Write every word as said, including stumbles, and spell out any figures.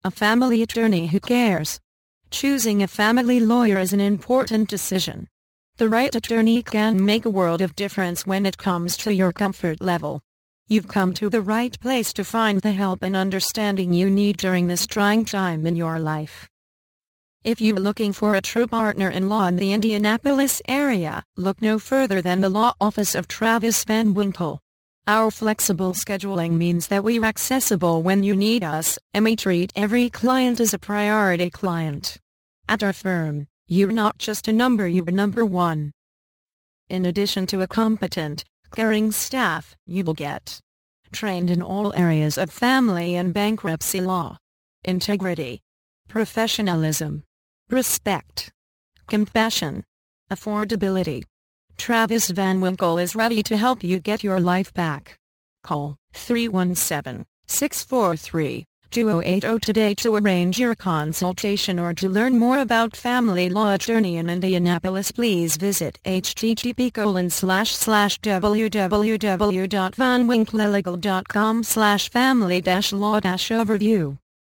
a family attorney who cares. Choosing a family lawyer is an important decision. The right attorney can make a world of difference when it comes to your comfort level. You've come to the right place to find the help and understanding you need during this trying time in your life. If you're looking for a true partner-in-law in the Indianapolis area, look no further than the law office of Travis Van Winkle. Our flexible scheduling means that we're accessible when you need us, and we treat every client as a priority client. At our firm, you're not just a number, you're number one. In addition to a competent, caring staff, you will get trained in all areas of family and bankruptcy law. Integrity, professionalism, respect, compassion, affordability. Travis Van Winkle is ready to help you get your life back. Call three one seven, six four three, two zero eight zero today to arrange your consultation or to learn more about family law attorney in Indianapolis. Please visit http colon slash slash www.vanwinkleLegal.com slash family dash law dash overview.